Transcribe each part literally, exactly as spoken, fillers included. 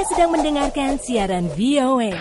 Anda sedang mendengarkan siaran V O A.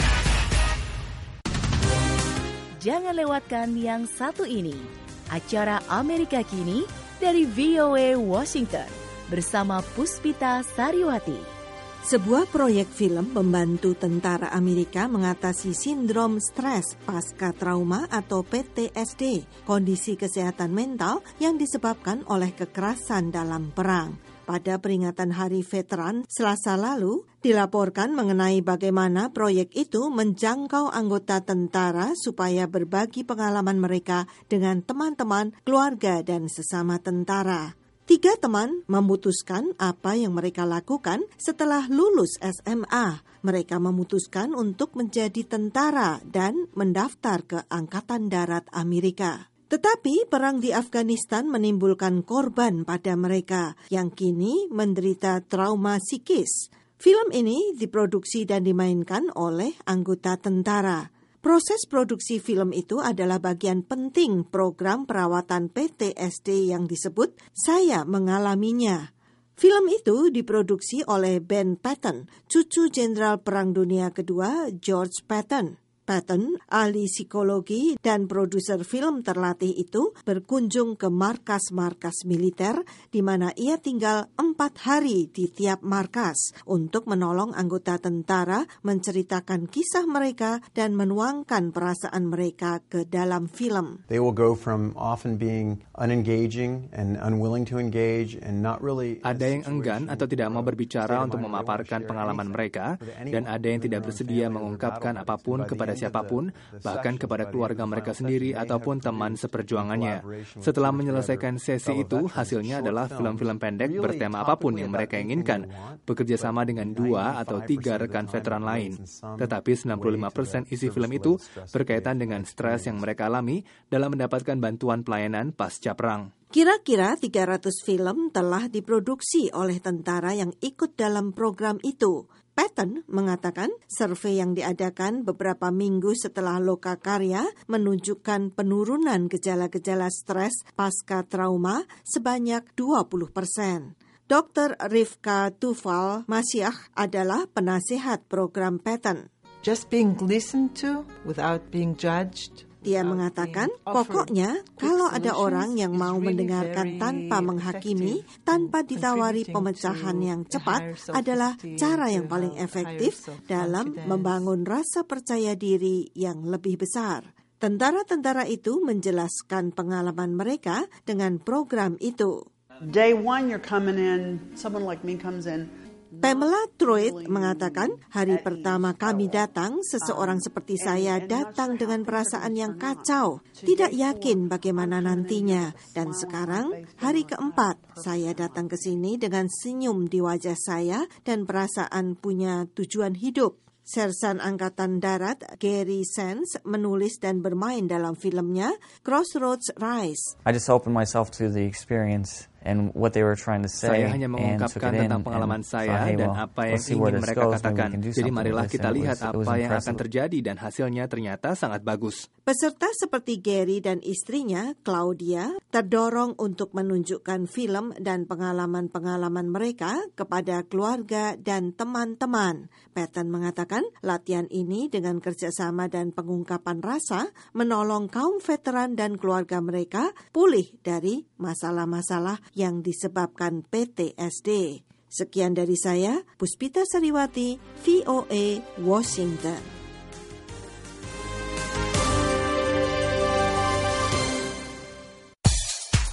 Jangan lewatkan yang satu ini, acara Amerika Kini dari V O A Washington bersama Puspita Sariwati. Sebuah proyek film membantu tentara Amerika mengatasi sindrom stres pasca trauma atau P T S D, kondisi kesehatan mental yang disebabkan oleh kekerasan dalam perang. Pada peringatan Hari Veteran Selasa lalu, dilaporkan mengenai bagaimana proyek itu menjangkau anggota tentara supaya berbagi pengalaman mereka dengan teman-teman, keluarga, dan sesama tentara. Tiga teman memutuskan apa yang mereka lakukan setelah lulus S M A. Mereka memutuskan untuk menjadi tentara dan mendaftar ke Angkatan Darat Amerika. Tetapi perang di Afghanistan menimbulkan korban pada mereka yang kini menderita trauma psikis. Film ini diproduksi dan dimainkan oleh anggota tentara. Proses produksi film itu adalah bagian penting program perawatan P T S D yang disebut Saya Mengalaminya. Film itu diproduksi oleh Ben Patton, cucu Jenderal Perang Dunia Kedua George Patton. Patton, ahli psikologi dan produser film terlatih itu berkunjung ke markas-markas militer di mana ia tinggal empat hari di tiap markas untuk menolong anggota tentara menceritakan kisah mereka dan menuangkan perasaan mereka ke dalam film. They will go from often being unengaging and unwilling to engage and not really. Ada yang enggan atau tidak mau berbicara untuk memaparkan pengalaman mereka, dan ada yang tidak bersedia mengungkapkan apapun kepada siapapun, bahkan kepada keluarga mereka sendiri ataupun teman seperjuangannya. Setelah menyelesaikan sesi itu, hasilnya adalah film-film pendek bertema apapun yang mereka inginkan, bekerja sama dengan dua atau tiga rekan veteran lain. Tetapi sembilan puluh lima persen isi film itu berkaitan dengan stres yang mereka alami dalam mendapatkan bantuan pelayanan pasca perang. Kira-kira tiga ratus film telah diproduksi oleh tentara yang ikut dalam program itu. Patton mengatakan survei yang diadakan beberapa minggu setelah lokakarya menunjukkan penurunan gejala-gejala stres pasca trauma sebanyak dua puluh persen. Doktor Rifka Tufal Masyah adalah penasihat program Patton. Just being listened to without being judged. Dia mengatakan, pokoknya kalau ada orang yang mau mendengarkan tanpa menghakimi, tanpa ditawari pemecahan yang cepat, adalah cara yang paling efektif dalam membangun rasa percaya diri yang lebih besar. Tentara-tentara itu menjelaskan pengalaman mereka dengan program itu. Day one you're coming in, someone like me comes in. Pamela Truitt mengatakan, hari pertama kami datang, seseorang seperti saya datang dengan perasaan yang kacau, tidak yakin bagaimana nantinya. Dan sekarang, hari keempat, saya datang ke sini dengan senyum di wajah saya dan perasaan punya tujuan hidup. Sersan Angkatan Darat Gary Sands menulis dan bermain dalam filmnya Crossroads Rise. I just opened myself to the experience and what they were trying to say. Saya hanya mengungkapkan tentang pengalaman saya dan apa yang ingin mereka katakan. Jadi marilah kita lihat apa yang akan terjadi dan hasilnya ternyata sangat bagus. Peserta seperti Gary dan istrinya, Claudia, terdorong untuk menunjukkan film dan pengalaman-pengalaman mereka kepada keluarga dan teman-teman. Patton mengatakan latihan ini dengan kerjasama dan pengungkapan rasa menolong kaum veteran dan keluarga mereka pulih dari masalah-masalah yang disebabkan P T S D. Sekian dari saya, Puspita Sariwati, V O A, Washington.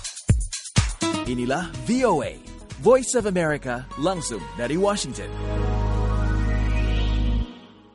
Inilah V O A, Voice of America, langsung dari Washington.